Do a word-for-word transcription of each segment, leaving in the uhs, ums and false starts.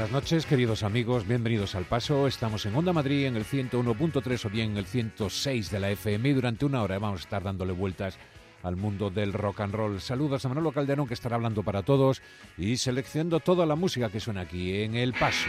Buenas noches, queridos amigos, bienvenidos al Paso. Estamos en Onda Madrid en el ciento uno punto tres o bien en el ciento seis de la F M y durante una hora vamos a estar dándole vueltas al mundo del rock and roll. Saludos a Manolo Calderón, que estará hablando para todos y seleccionando toda la música que suena aquí en El Paso.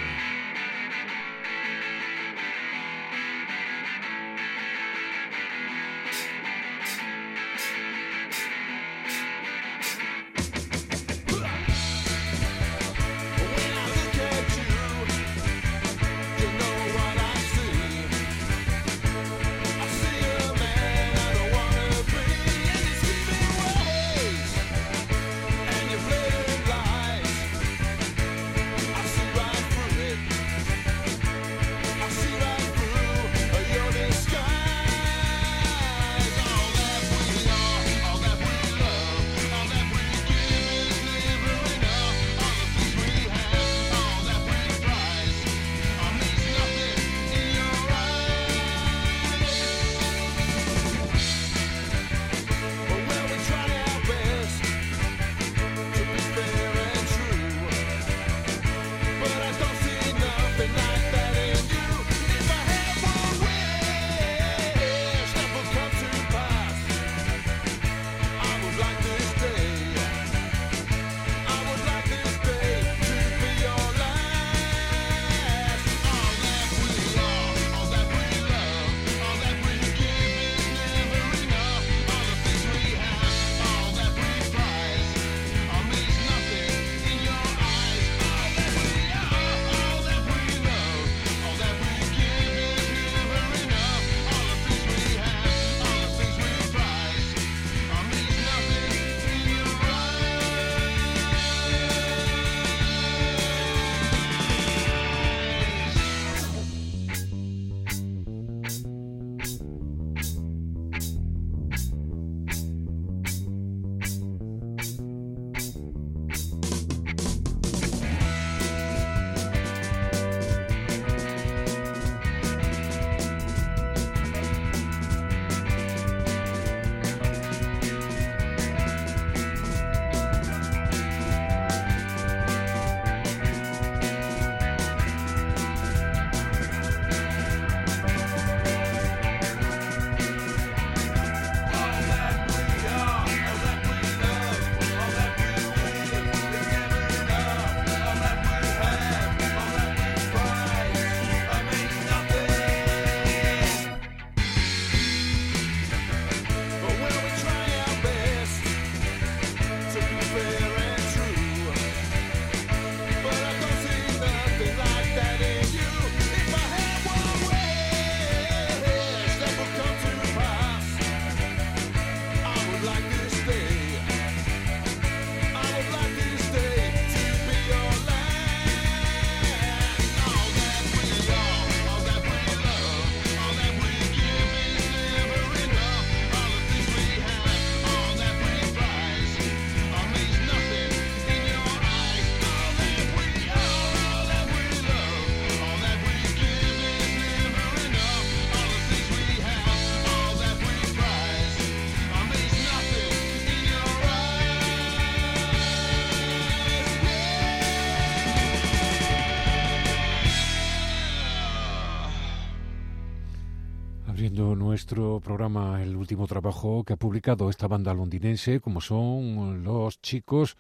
Nuestro programa, el último trabajo que ha publicado esta banda londinense, como son los chicos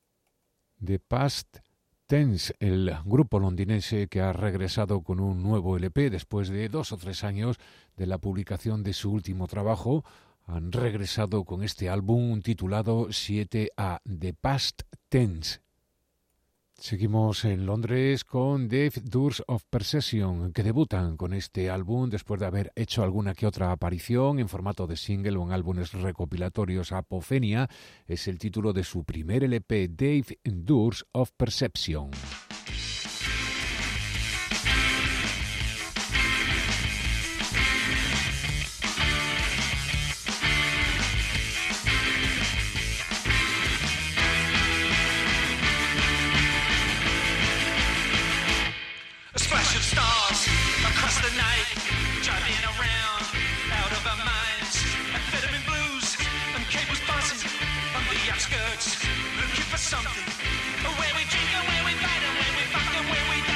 de Past Tense, el grupo londinense que ha regresado con un nuevo L P después de dos o tres años de la publicación de su último trabajo. Han regresado con este álbum titulado siete A, The Past Tense. Seguimos en Londres con The Doors of Perception, que debutan con este álbum después de haber hecho alguna que otra aparición en formato de single o en álbumes recopilatorios. Apophenia es el título de su primer L P, The Doors of Perception. Something where we drink and where we fight and where we fuck and where we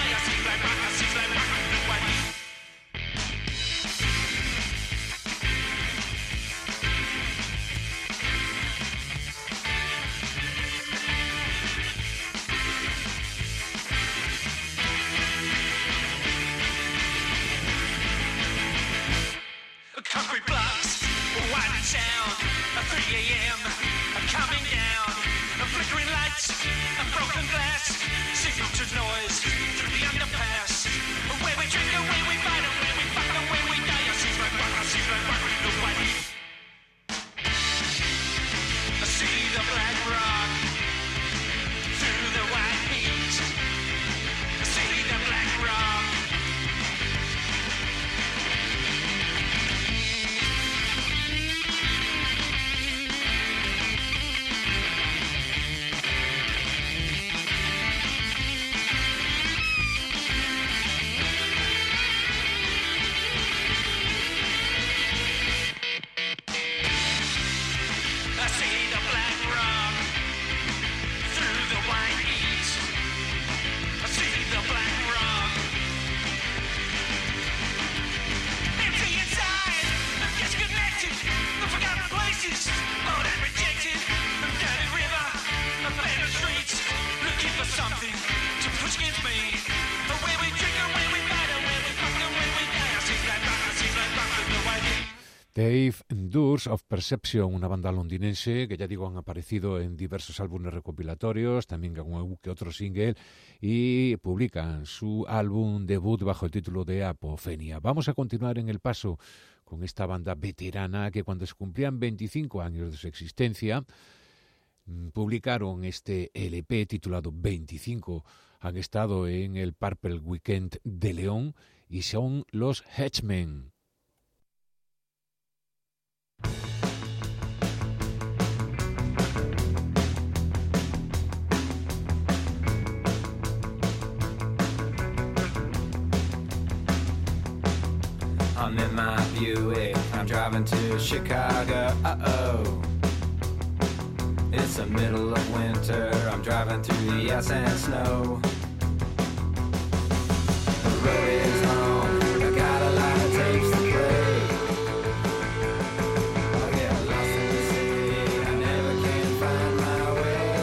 Dave Doors of Perception, una banda londinense que ya digo han aparecido en diversos álbumes recopilatorios, también con algún que otro single, y publican su álbum debut bajo el título de Apofenia. Vamos a continuar en el paso con esta banda veterana que cuando se cumplían veinticinco años de su existencia publicaron este L P titulado veinticinco. Han estado en el Purple Weekend de León y son los Hedgemen. I'm in my Buick, I'm driving to Chicago, uh-oh. It's the middle of winter, I'm driving through the ice and snow. The road is long, I got a lot of tapes to play. I get lost in the city, I never can find my way.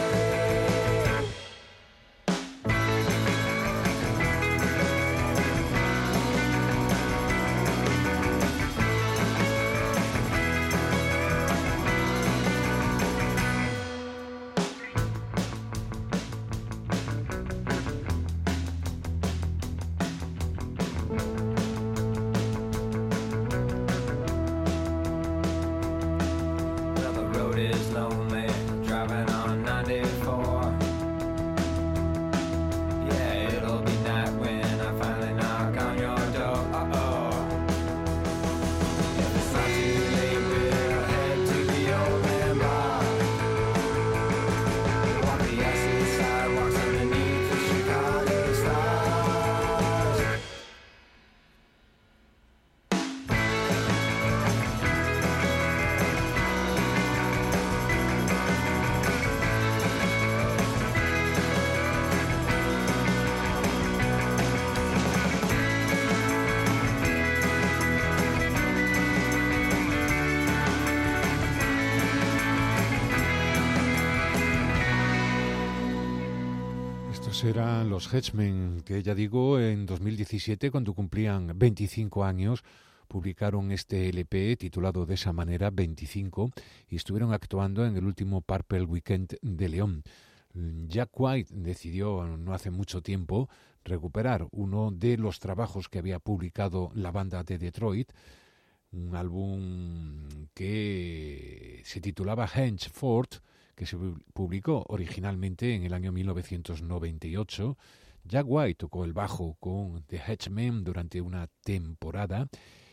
Eran los Hedgemen, que ya digo, en dos mil diecisiete, cuando cumplían veinticinco años, publicaron este L P titulado de esa manera, veinticinco, y estuvieron actuando en el último Purple Weekend de León. Jack White decidió no hace mucho tiempo recuperar uno de los trabajos que había publicado la banda de Detroit, un álbum que se titulaba Henchford, que se publicó originalmente en el año mil novecientos noventa y ocho. Jack White tocó el bajo con The Hedgemen durante una temporada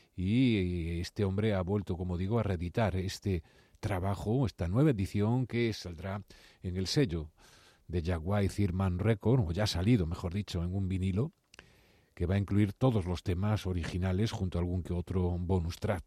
y este hombre ha vuelto, como digo, a reeditar este trabajo, esta nueva edición que saldrá en el sello de Jack White Third Record, o ya ha salido, mejor dicho, en un vinilo que va a incluir todos los temas originales junto a algún que otro bonus track.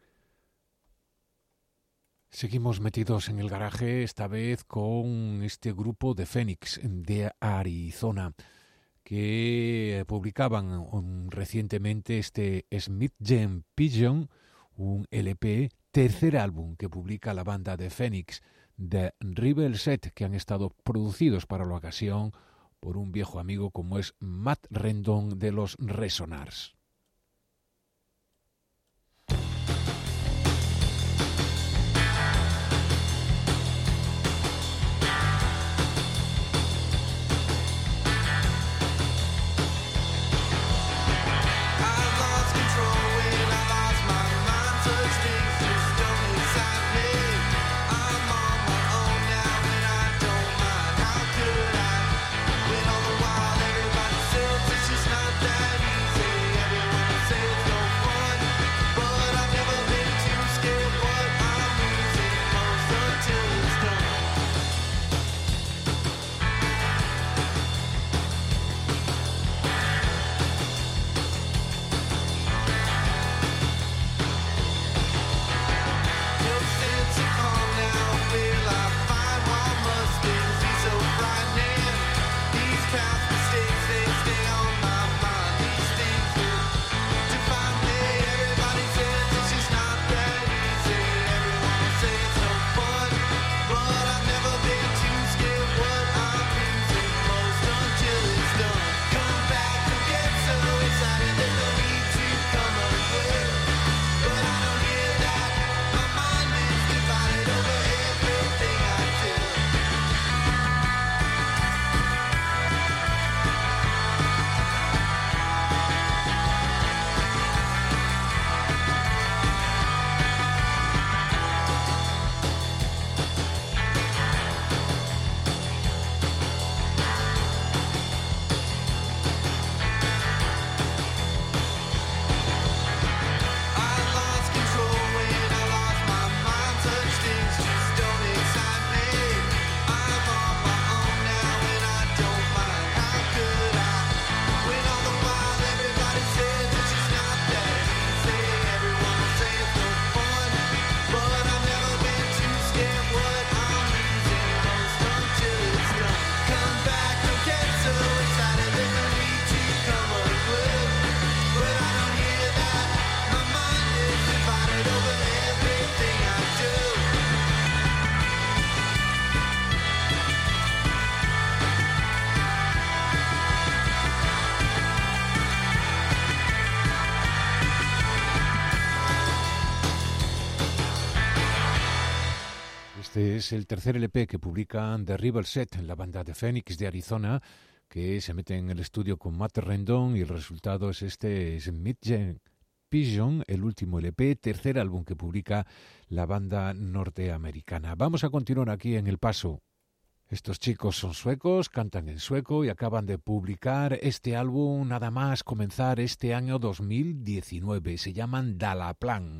Seguimos metidos en el garaje, esta vez con este grupo de Phoenix de Arizona, que publicaban recientemente este Smith Jam Pigeon, un L P, tercer álbum que publica la banda de Phoenix, The Rebel Set, que han estado producidos para la ocasión por un viejo amigo como es Matt Rendon de los Resonars. Everybody says it's just not that easy. Este es el tercer L P que publican The River Set, la banda de Phoenix de Arizona, que se mete en el estudio con Matt Rendon, y el resultado es este Smith-Gen Pigeon, el último L P, tercer álbum que publica la banda norteamericana. Vamos a continuar aquí en El Paso. Estos chicos son suecos, cantan en sueco y acaban de publicar este álbum nada más comenzar este año dos mil diecinueve. Se llaman Dalaplan.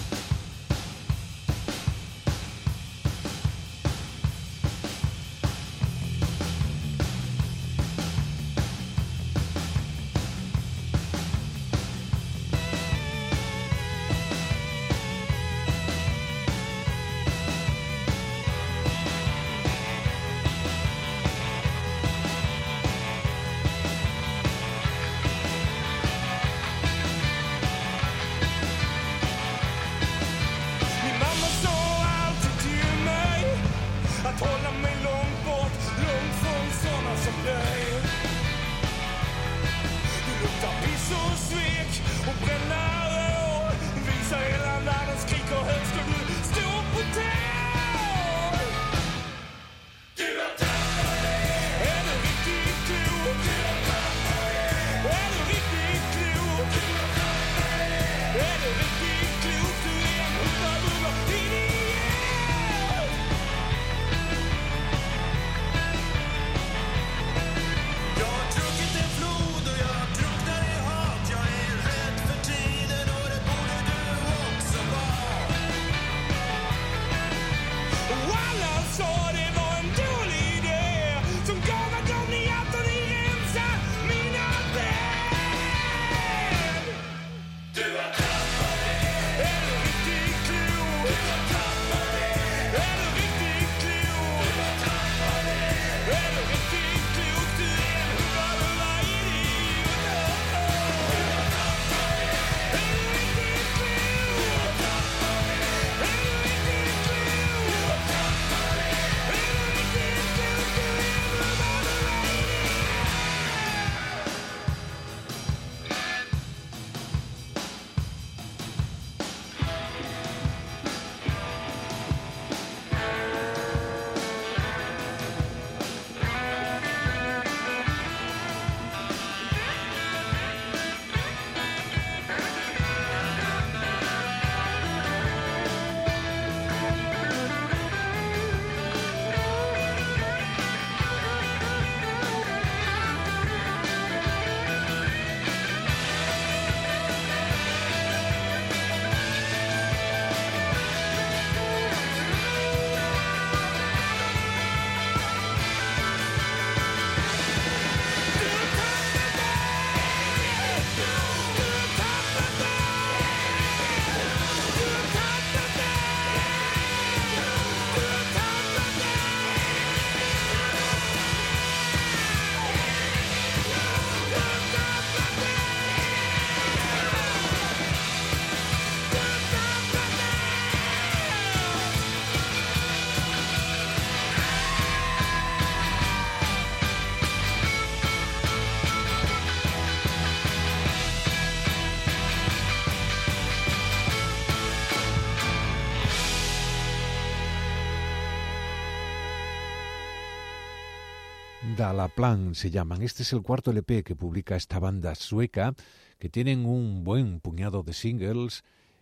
Dalaplan se llaman. Este es el cuarto L P que publica esta banda sueca, que tienen un buen puñado de singles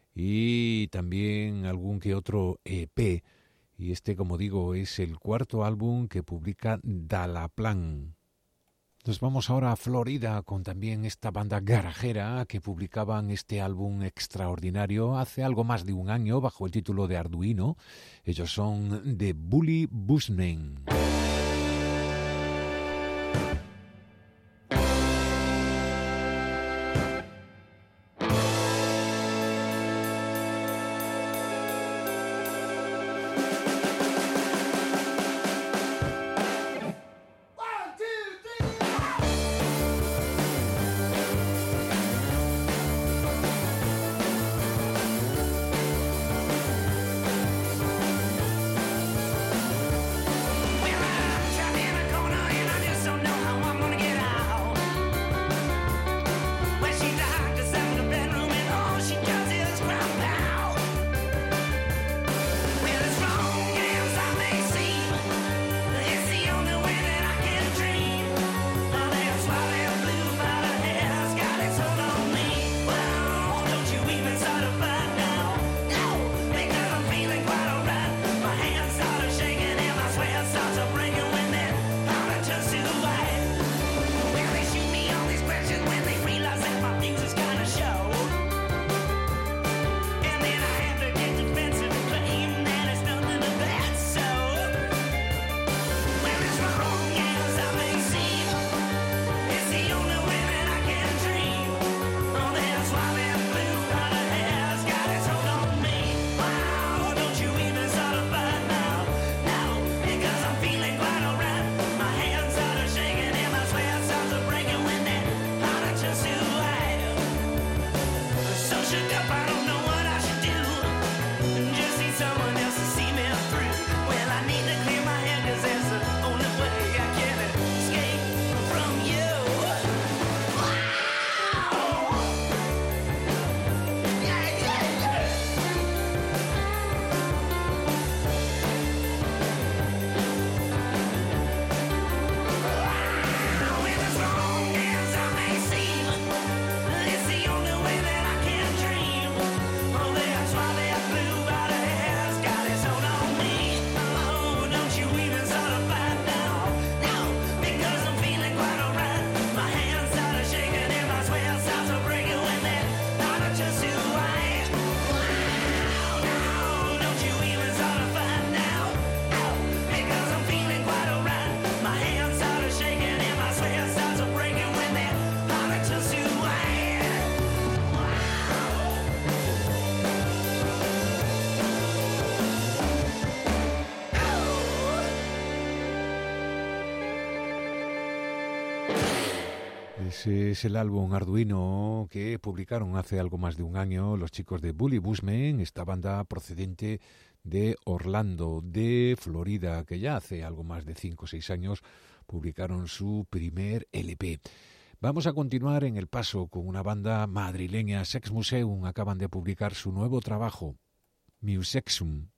y también algún que otro E P. Y este, como digo, es el cuarto álbum que publica Dalaplan. Nos vamos ahora a Florida con también esta banda garajera que publicaban este álbum extraordinario hace algo más de un año bajo el título de Arduino. Ellos son The Bully Bushmen. We're Ese es el álbum Arduino que publicaron hace algo más de un año los chicos de Bully Bushman, esta banda procedente de Orlando, de Florida, que ya hace algo más de cinco o seis años publicaron su primer L P. Vamos a continuar en el paso con una banda madrileña, Sex Museum. Acaban de publicar su nuevo trabajo, Musexum.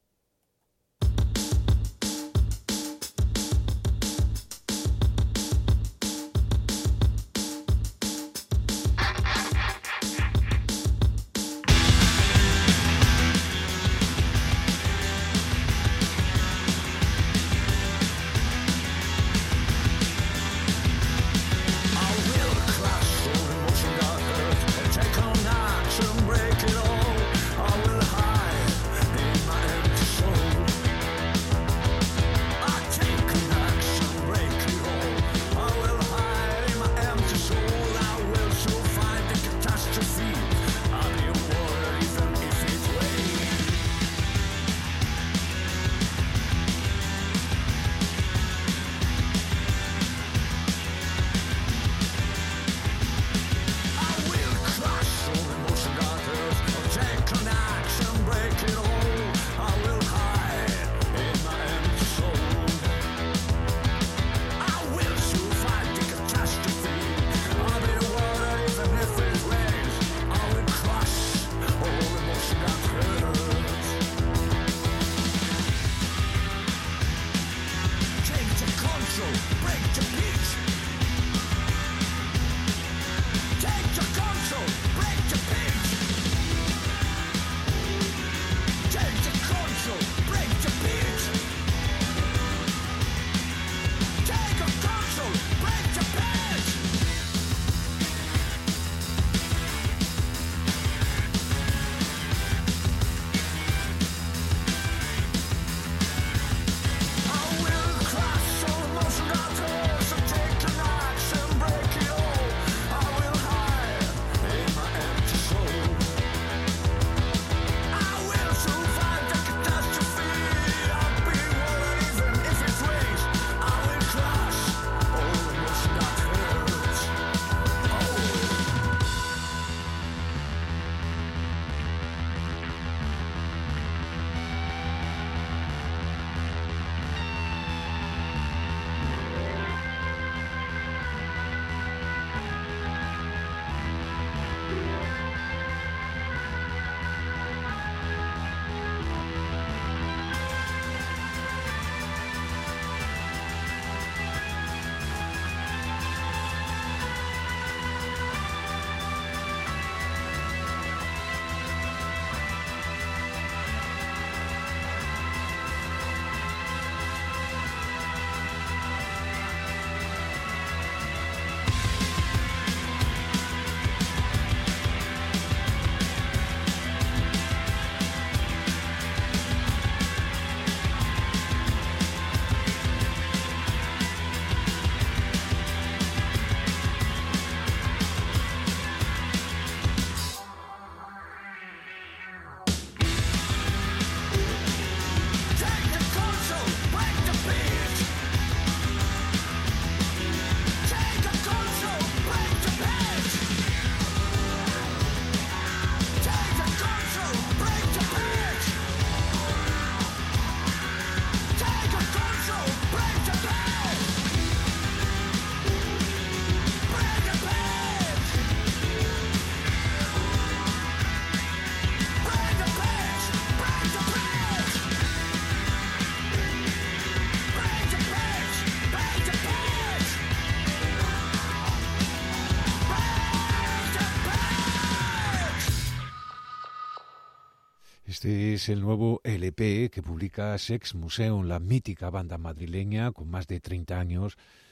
Este es el nuevo L P que publica Sex Museum, la mítica banda madrileña con más de treinta años.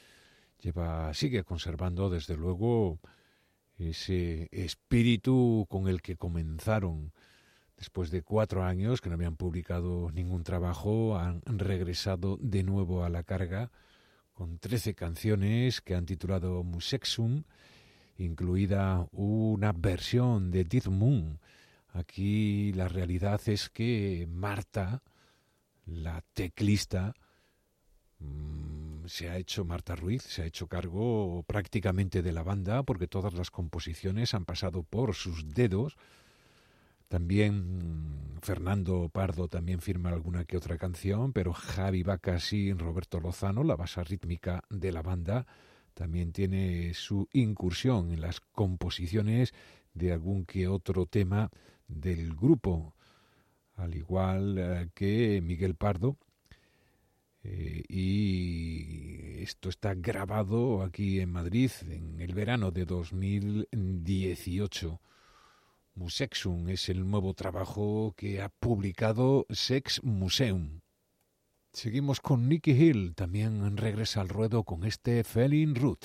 Lleva, sigue conservando desde luego ese espíritu con el que comenzaron. Después de cuatro años que no habían publicado ningún trabajo, han regresado de nuevo a la carga con trece canciones que han titulado Musexum, incluida una versión de Dead Moon. Aquí la realidad es que Marta, la teclista, se ha hecho Marta Ruiz, se ha hecho cargo prácticamente de la banda, porque todas las composiciones han pasado por sus dedos. También Fernando Pardo también firma alguna que otra canción, pero Javi Bacasi y Roberto Lozano, la base rítmica de la banda, también tiene su incursión en las composiciones de algún que otro tema del grupo, al igual eh, que Miguel Pardo. Eh, y esto está grabado aquí en Madrid en el verano de dos mil dieciocho. Musexum es el nuevo trabajo que ha publicado Sex Museum. Seguimos con Nicky Hill, también regresa al ruedo con este Felling Root.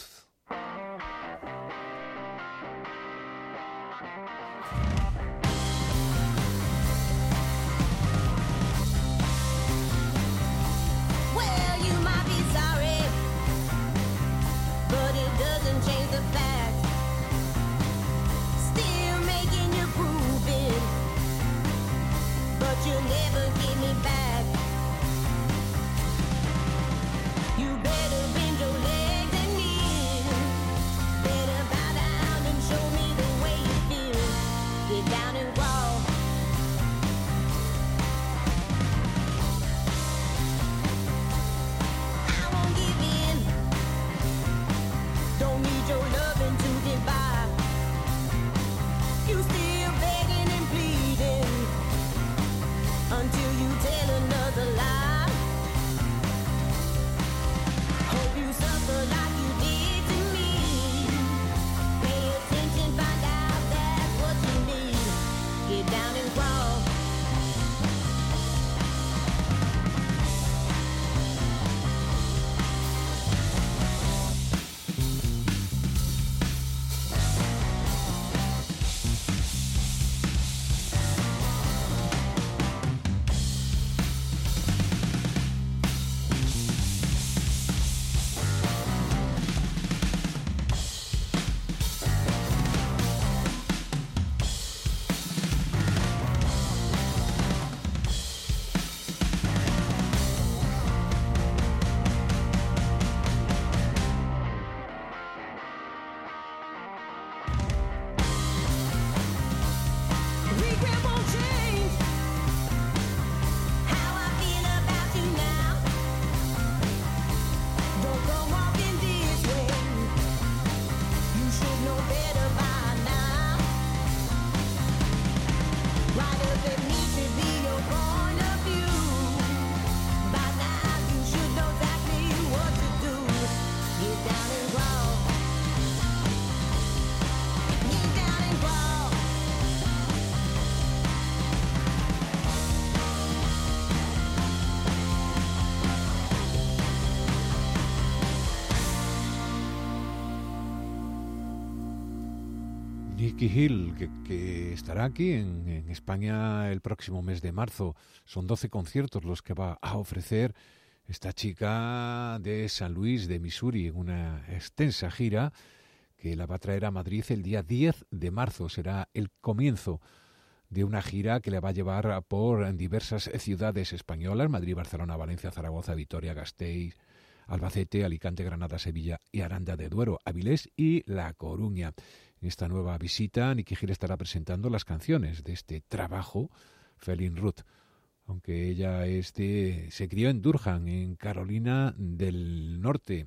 Nicky Hill, que, que estará aquí en, en España el próximo mes de marzo. Son doce conciertos los que va a ofrecer esta chica de San Luis, de Missouri, en una extensa gira que la va a traer a Madrid el día diez de marzo. Será el comienzo de una gira que le va a llevar por diversas ciudades españolas: Madrid, Barcelona, Valencia, Zaragoza, Vitoria, Gasteiz, Albacete, Alicante, Granada, Sevilla y Aranda de Duero, Avilés y La Coruña. En esta nueva visita, Nicky Hill estará presentando las canciones de este trabajo, Felling Root, aunque ella es de, se crió en Durham, en Carolina del Norte.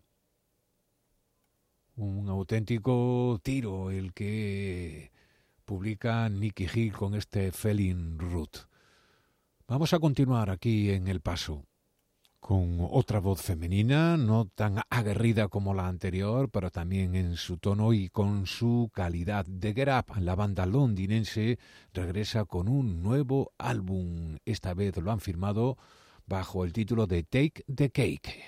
Un auténtico tiro el que publica Nicky Hill con este Felling Root. Vamos a continuar aquí en El Paso con otra voz femenina, no tan aguerrida como la anterior, pero también en su tono y con su calidad. The Get Up, la banda londinense, regresa con un nuevo álbum. Esta vez lo han firmado bajo el título de Take the Cake.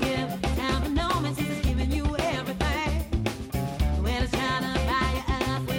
Well, it's trying to buy you up.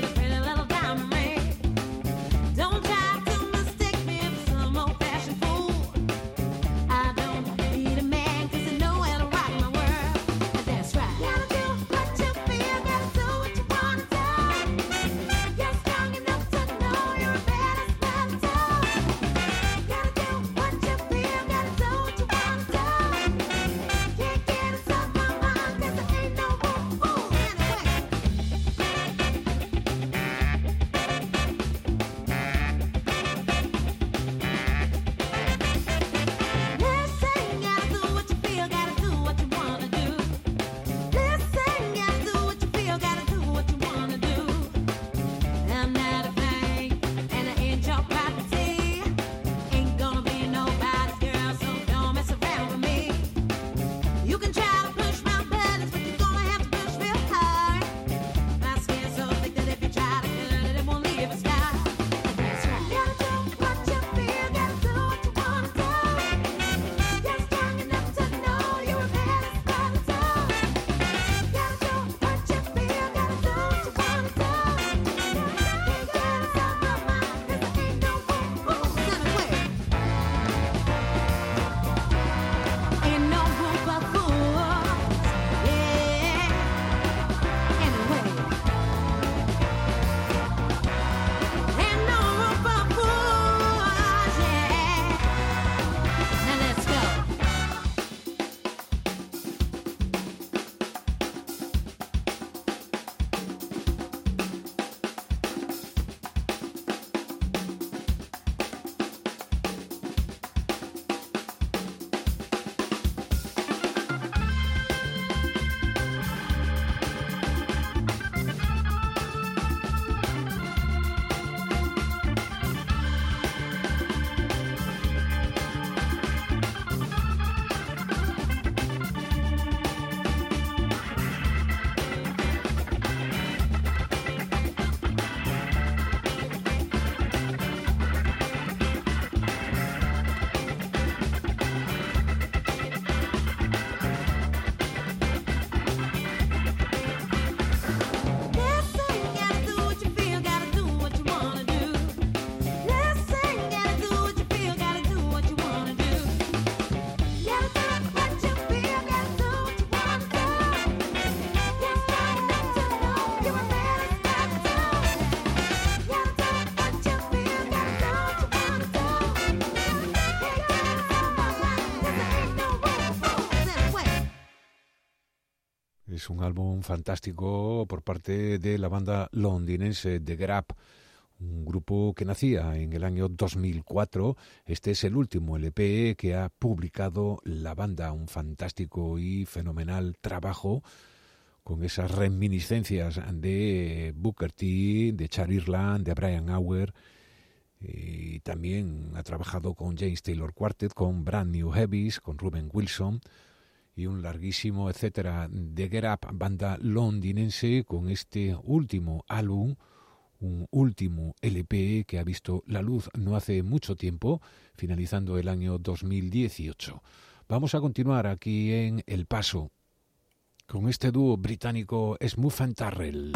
Es un álbum fantástico por parte de la banda londinense The Get Up, un grupo que nacía en el año dos mil cuatro. Este es el último L P que ha publicado la banda, un fantástico y fenomenal trabajo con esas reminiscencias de Booker T, de Chad Ireland, de Brian Auer, y también ha trabajado con James Taylor Quartet, con Brand New Heavies, con Ruben Wilson y un larguísimo etcétera. De Get Up, banda londinense, con este último álbum, un último L P que ha visto la luz no hace mucho tiempo, finalizando el año dos mil dieciocho. Vamos a continuar aquí en El Paso con este dúo británico Smooth and Tarrell.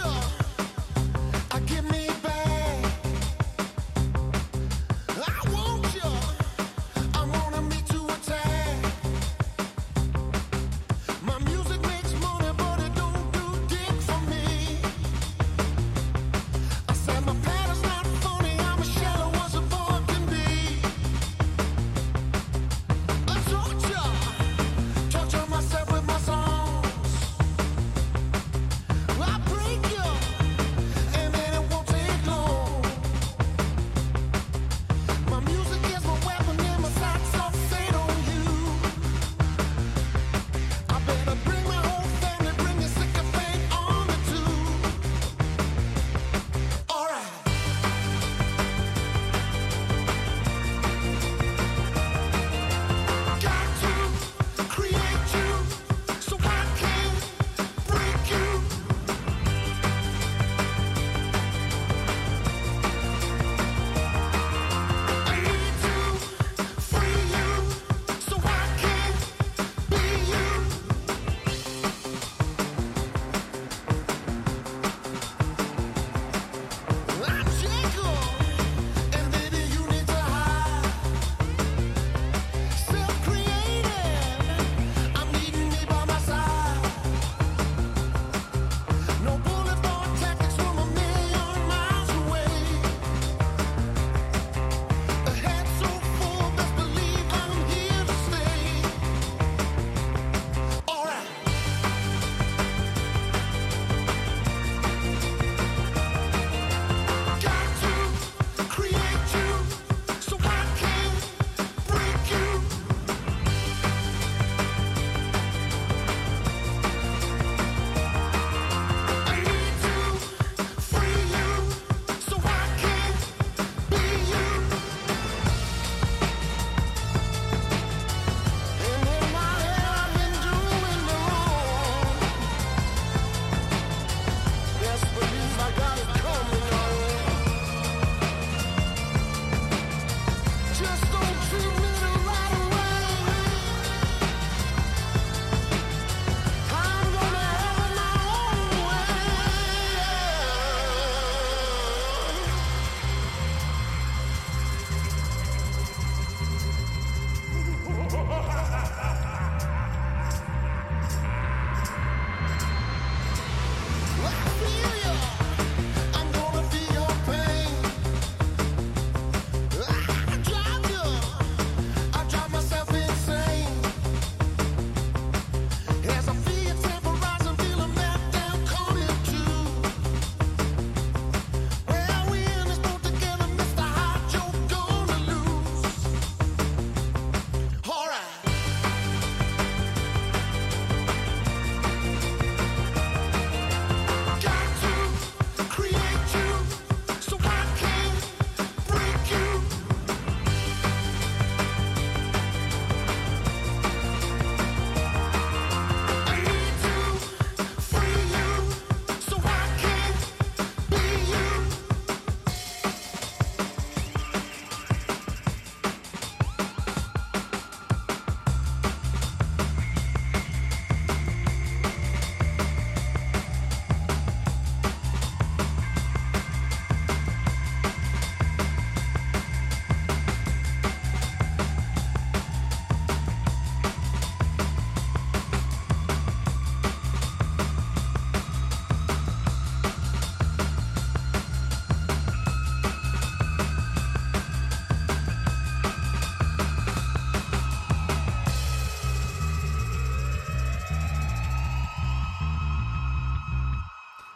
I won't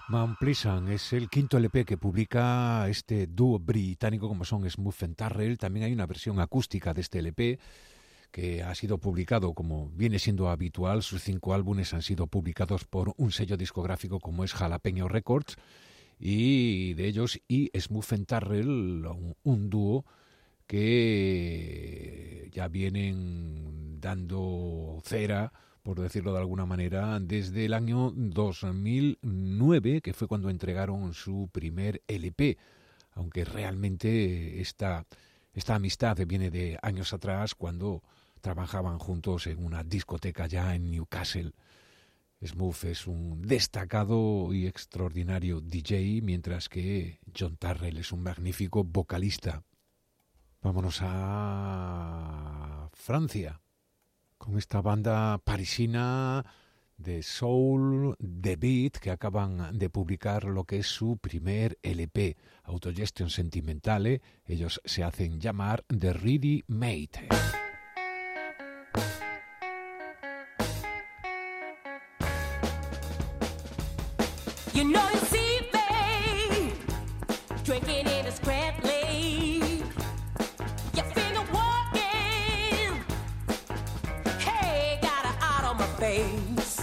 Man Pleasant es el quinto L P que publica este dúo británico como son Smooth and Tarrell. También hay una versión acústica de este L P que ha sido publicado, como viene siendo habitual. Sus cinco álbumes han sido publicados por un sello discográfico como es Jalapeño Records, y de ellos y Smooth and Tarrell, un, un dúo que ya vienen dando cera, por decirlo de alguna manera, desde el año dos mil nueve, que fue cuando entregaron su primer L P, aunque realmente esta, esta amistad viene de años atrás, cuando trabajaban juntos en una discoteca ya en Newcastle. Smooth es un destacado y extraordinario D J, mientras que John Tarrell es un magnífico vocalista. Vámonos a Francia, con esta banda parisina de soul, The Beat, que acaban de publicar lo que es su primer L P, Autogestión Sentimentale. Ellos se hacen llamar The Ready Made. You know you see me drinking in a scrap leaf, your finger walking, hey, got it out on my face.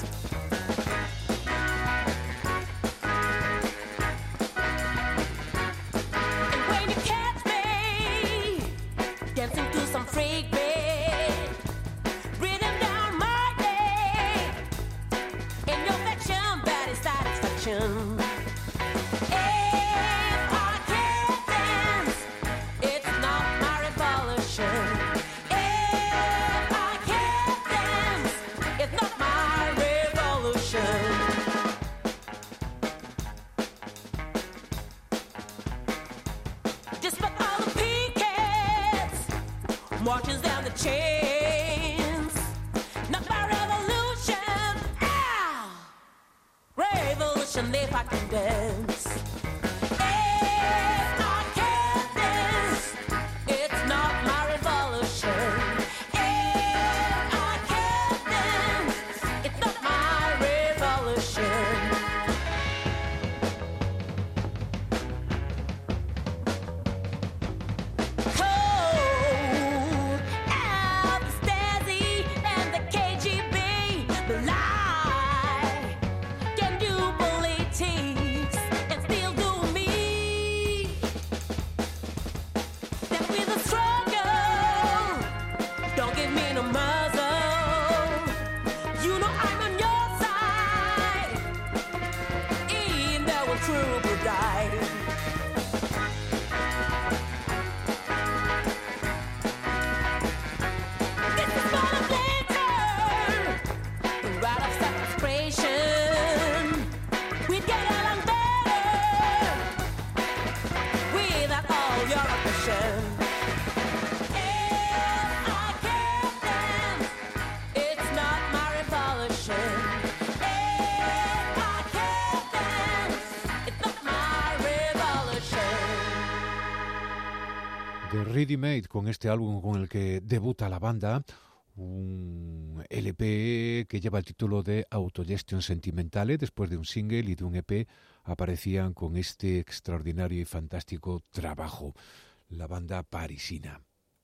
And when you catch me dancing to some freak beat, rhythm down my neck, in your affection, body satisfaction. Marches down the chains, not my revolution. Ah, revolution if I can dance. If I can dance, it's not my revolution. If I can dance, it's not my revolution. Ready Made, con este álbum con el que debuta la banda, un L P que lleva el título de Autogestión Sentimentale. Después de un single y de un E P aparecían con este extraordinario y fantástico trabajo, la banda parisina.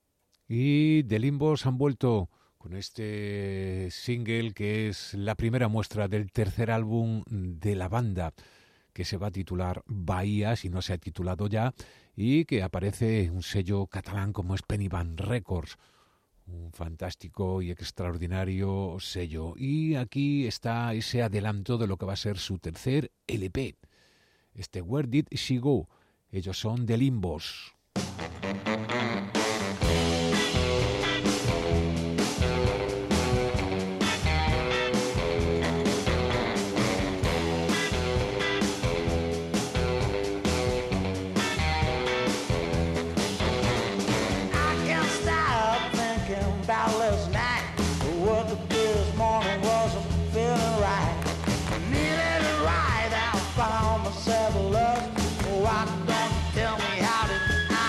Y The Limbos han vuelto con este single que es la primera muestra del tercer álbum de la banda, que se va a titular Bahía, si no se ha titulado ya, y que aparece en un sello catalán como es Pennyban Records, un fantástico y extraordinario sello. Y aquí está ese adelanto de lo que va a ser su tercer L P, este Where Did She Go? Ellos son The Limbos. Myself love, oh, why don't you tell me how to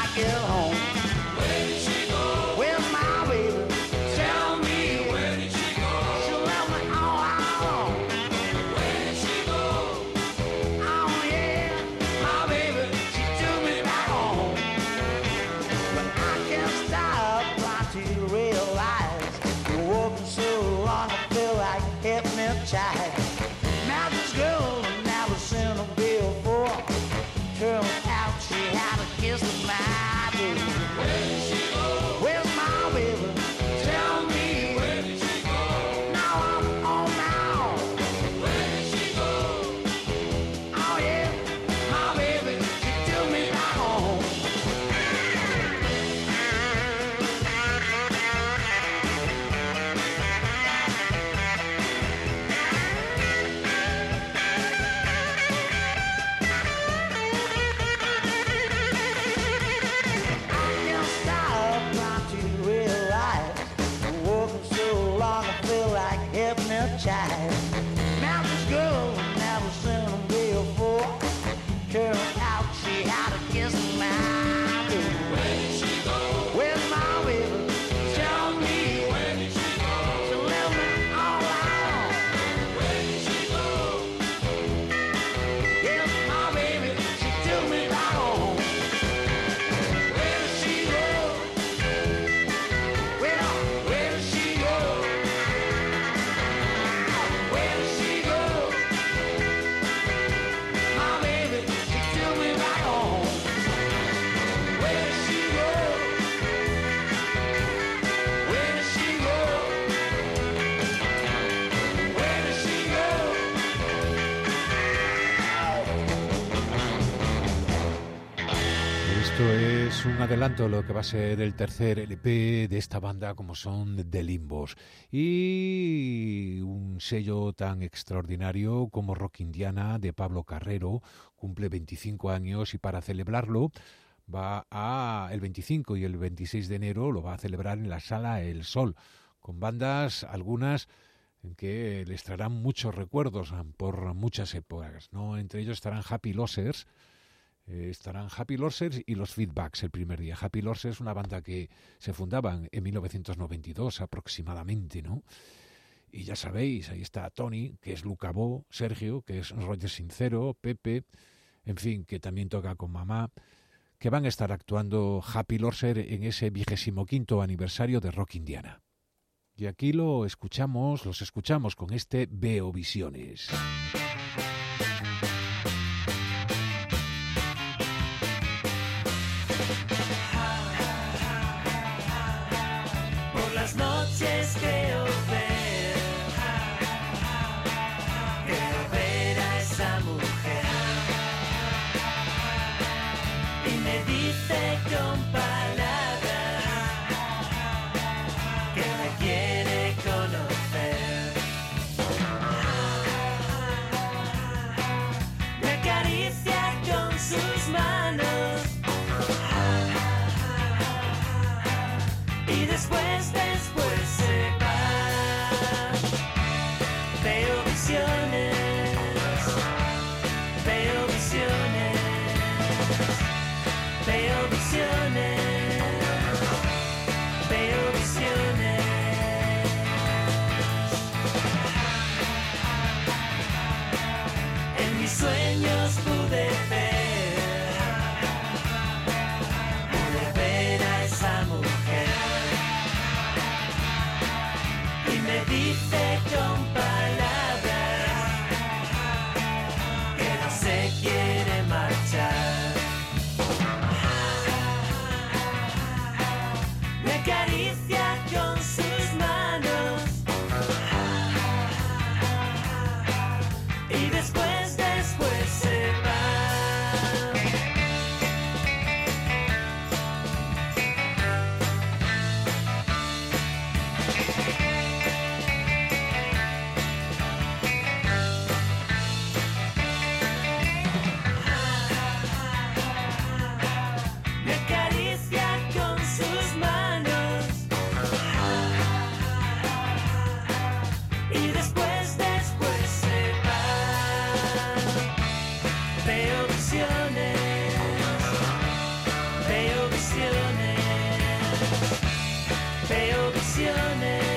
Esto es un adelanto de lo que va a ser el tercer L P de esta banda, como son The Limbos. Y un sello tan extraordinario como Rock Indiana de Pablo Carrero cumple veinticinco años, y para celebrarlo va a el veinticinco y el veintiséis de enero lo va a celebrar en la Sala El Sol, con bandas, algunas que les traerán muchos recuerdos por muchas épocas, ¿no? Entre ellos estarán Happy Losers, eh, estarán Happy Losers y los Feedbacks el primer día. Happy Losers es una banda que se fundaban en mil novecientos noventa y dos aproximadamente, ¿no? Y ya sabéis, ahí está Tony, que es Luca Bo, Sergio, que es Roger Sincero, Pepe, en fin, que también toca con Mamá, que van a estar actuando Happy Losers en ese vigésimo quinto aniversario de Rock Indiana. Y aquí lo escuchamos, los escuchamos con este Veo Visiones. Por las noches creo ver, creo ver a esa mujer, y me dice con palabras que me quiere conocer. Me acaricia con sus manos y después, después se va. Veo visiones, veo visiones, veo visiones, veo visiones. En mis sueños pude ver, pude ver a esa mujer, y me dice con palabras que no se quiere marchar. Me acaricia con sus manos y después, después se va. Me acaricia con sus manos y después, después se va. Veo visiones, veo visiones, veo visiones,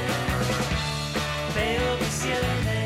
veo visiones.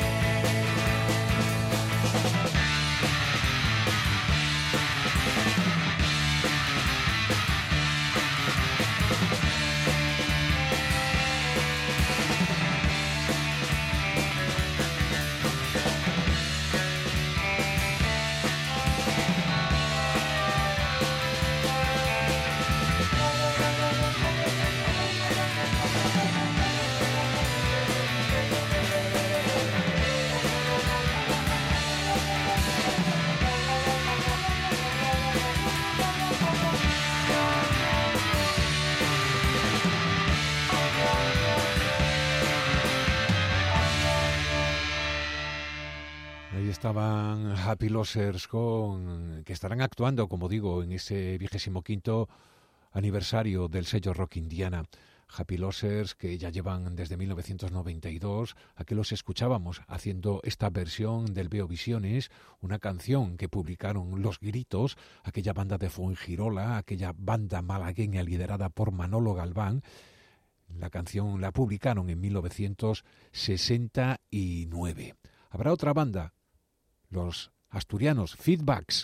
Ahí estaban Happy Losers, con, que estarán actuando, como digo, en ese vigésimo quinto aniversario del sello Rock Indiana. Happy Losers, que ya llevan desde mil novecientos noventa y dos, a que los escuchábamos haciendo esta versión del Veo Visiones, una canción que publicaron Los Gritos, aquella banda de Fuengirola, aquella banda malagueña liderada por Manolo Galván. La canción la publicaron en mil novecientos sesenta y nueve. Habrá otra banda, los asturianos Feedbacks.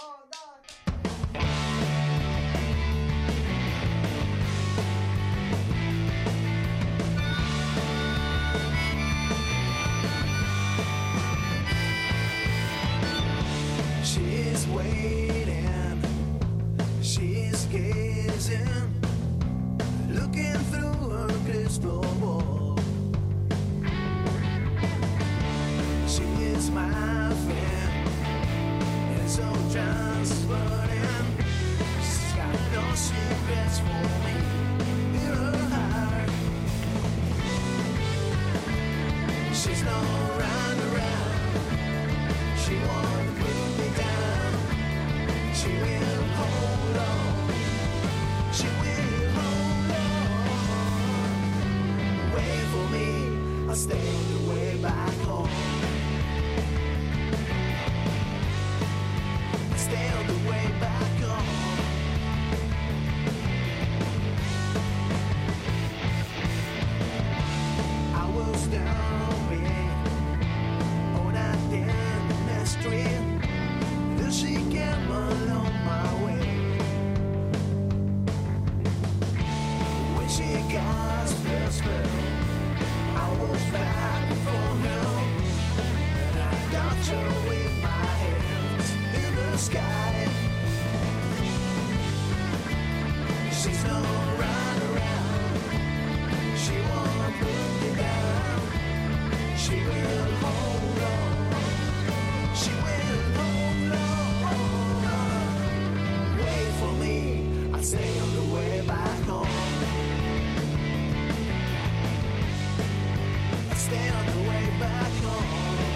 She's waiting, she's gazing, looking through her crystal ball. She is my friend, and so transparent. She won't put me down. She will hold on. She will hold on. Wait for me. I'll stay on the way back home. I'll stay on the way back home. I was down bad on that damn street. Till she came along my way. When she got her spell, I was back for her, and I got her with my hands in the sky. She's no run around. She won't put me down. She will hold on. She will hold on. Wait for me. I'll stay on the way back home. I'll stay on the way back home.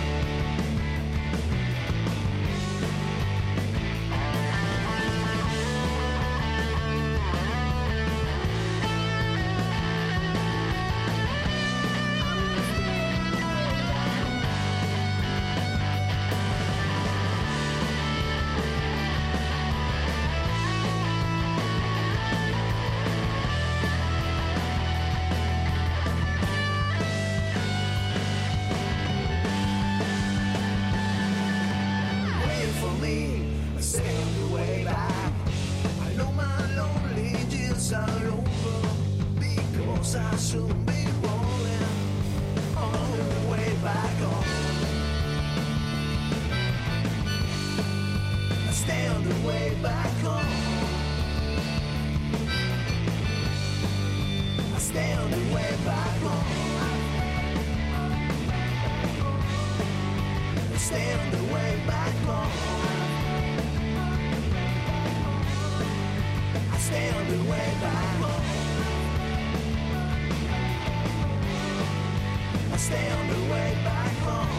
Wait for me, I'll stay on the way back. I know my lonely days are over, because I'll soon be rolling on the way back home. I stay on the way back home. I stay on the way back home. I stay on the way back home. I stay on the way back home. I stay on the way back home.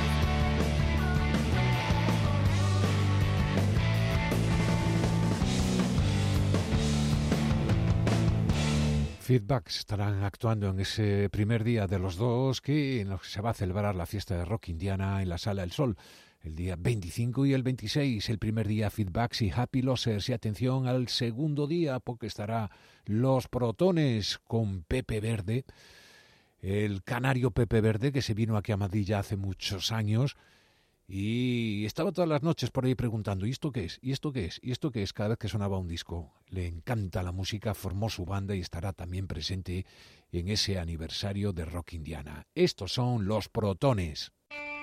Feedback estarán actuando en ese primer día de los dos que en los que se va a celebrar la fiesta de rock indiana en la Sala del Sol, el día veinticinco y el veintiséis. El primer día Feedbacks y Happy Losers, y atención al segundo día porque estará Los Protones con Pepe Verde, el canario Pepe Verde que se vino aquí a Madrid ya hace muchos años y estaba todas las noches por ahí preguntando ¿y esto qué es? ¿y esto qué es? ¿y esto qué es? Cada vez que sonaba un disco. Le encanta la música, formó su banda y estará también presente en ese aniversario de Rock Indiana. Estos son Los Protones.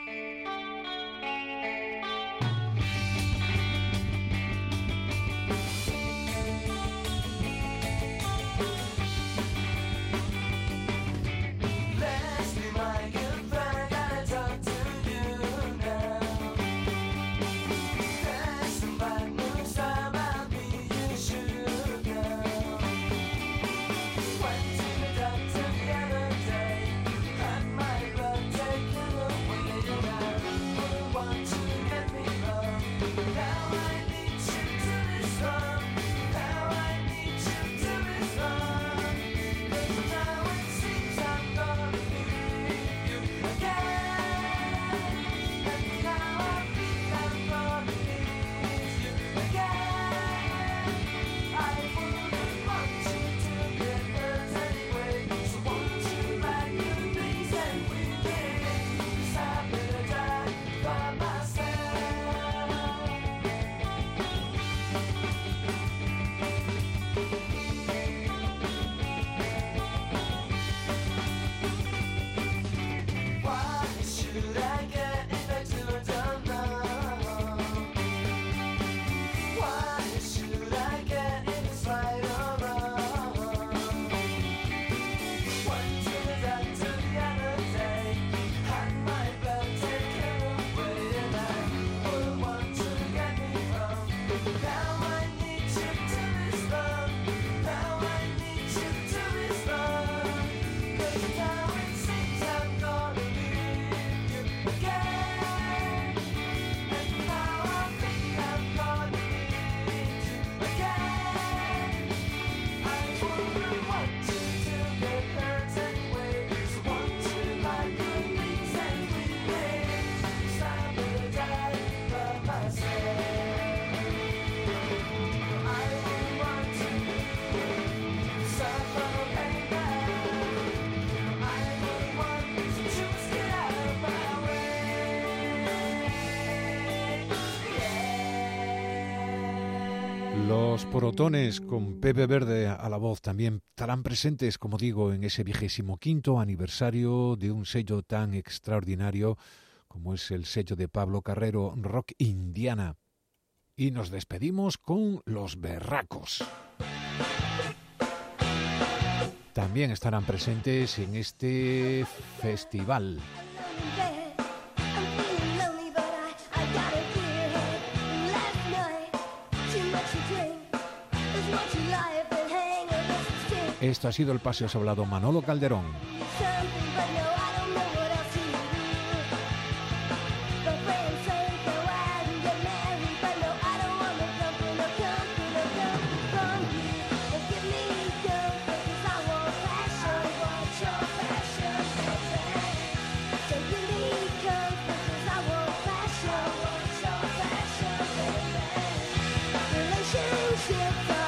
Leslie, my good friend, I gotta talk to you now. There's some bad news about me you should know. Went to the doctor the other day, had my blood taken away. Los Porotones con Pepe Verde a la voz también estarán presentes, como digo, en ese vigésimo quinto aniversario de un sello tan extraordinario como es el sello de Pablo Carrero, Rock Indiana. Y nos despedimos con Los Berracos. También estarán presentes en este festival. Esto ha sido el Paseo Soblado Manolo Calderón. Relationships are